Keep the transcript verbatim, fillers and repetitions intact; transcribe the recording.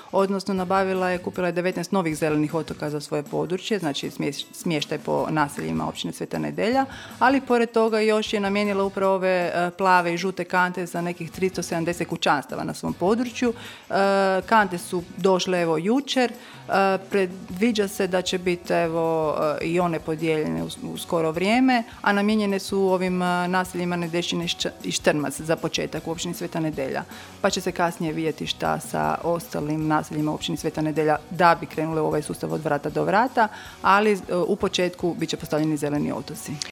odnosno nabavila je, kupila je devetnaest novih zelenih otoka za svoje područje, znači smještaj po naseljima općine Sveta Nedelja, ali pored toga još je namijenila upravo ove plave i žute kante za nekih tristo sedamdeset kućanstava na svom području. Kante su došle evo jučer, predviđa se da će biti evo i one podijeljene u, u skoro vrijeme, a namijenjene su ovim naseljima Nedešćine i Štrmac za početak u općini Sveta Nedelja. Pa će se kasnije vidjeti šta sa ostalim naseljima u općini Sveta Nedelja da bi krenule u ovaj sustav od vrata do vrata, ali u početku bit će postavljeni zeleni otoci.